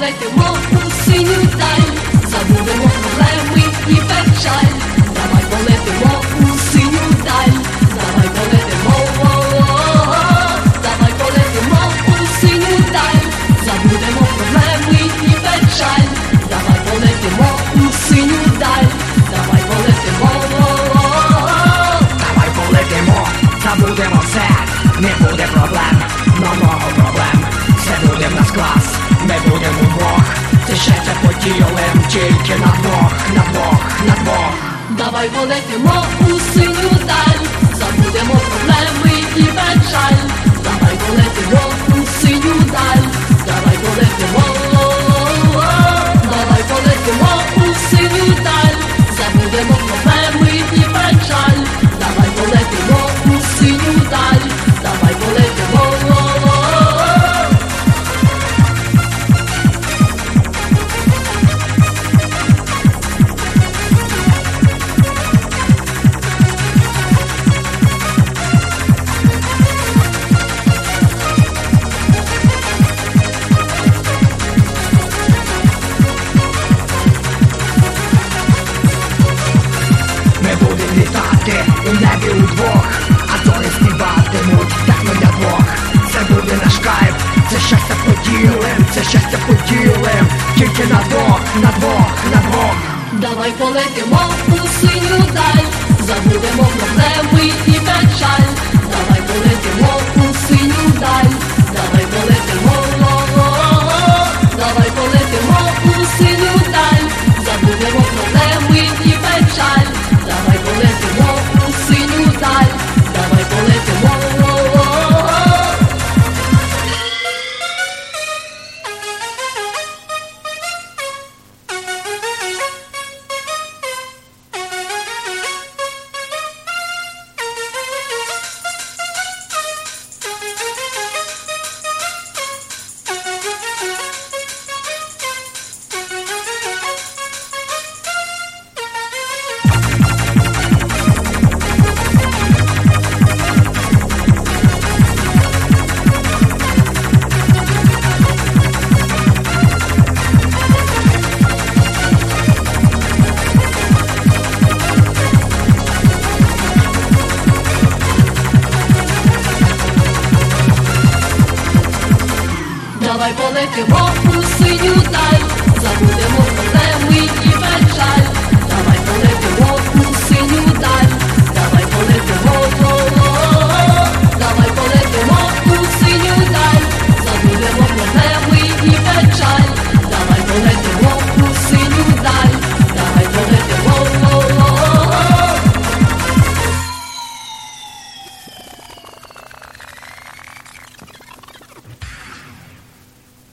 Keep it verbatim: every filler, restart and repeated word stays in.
полетимо у синю даль, забудемо проблеми і печаль. Давай полетимо у синю даль, давай полетимо, давай полетимо у синю даль, забудемо проблеми і печаль. Давай полетимо у синю даль, давай полетимо, давай полетимо, забудемо все, не буде проблем, нового проблем. Все буде в нас клас, ми будемо вдвох, це щастя поділим тільки на двох, на двох, на двох. Давай полетимо у синю даль, забудемо проблеми і печаль. Давай полетимо у синю даль, давай полетимо, давай полетимо у синю даль, забудемо проблеми і печаль. Давай полетимо у синю даль, давай полетимо. Ми будемо літати у небі удвох, а зорі співатимуть техно для двох. Це буде наш кайф, це щастя поділим, це щастя поділим тільки на двох, на двох, на двох. Давай полетимо у синю даль, забудемо проблеми і печаль. Давай полетимо у синю даль, давай полетимо, давай полетимо у синю даль, забудемо проблеми і печаль. Давай полетимо у синю даль, давай полетимо. Давай полетимо